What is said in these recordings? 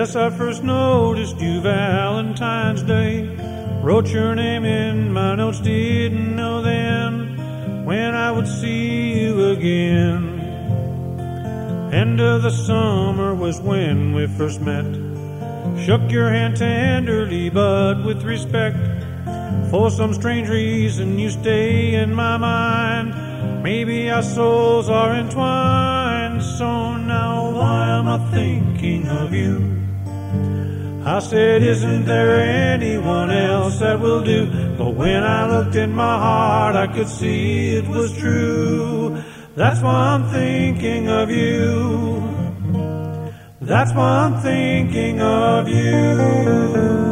Guess I first noticed you Valentine's Day. Wrote your name in my notes, didn't know then when I would see you again. End of the summer was when we first met. Shook your hand tenderly but with respect. For some strange reason you stay in my mind. Maybe our souls are entwined. So now why am I thinking of you? I said, isn't there anyone else that will do? But when I looked in my heart, I could see it was true. That's why I'm thinking of you. That's why I'm thinking of you.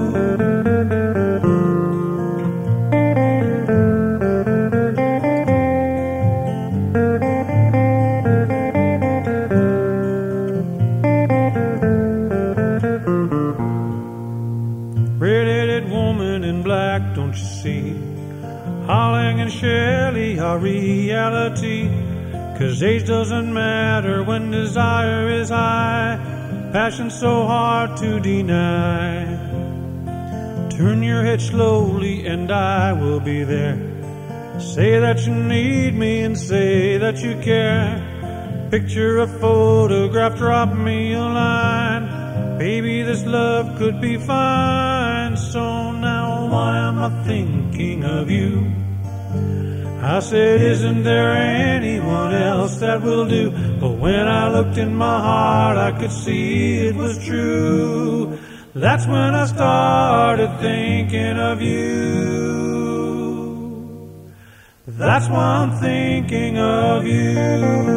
Red-headed woman in black, don't you see? Holling and Shelley are reality. 'Cause age doesn't matter when desire is high. Passion so hard to deny. Turn your head slowly and I will be there. Say that you need me and say that you care. Picture a photograph, drop me a line. Baby, this love could be fine. So now why am I thinking of you? I said, isn't there anyone else that will do? But when I looked in my heart, I could see it was true. That's when I started thinking of you. That's why I'm thinking of you.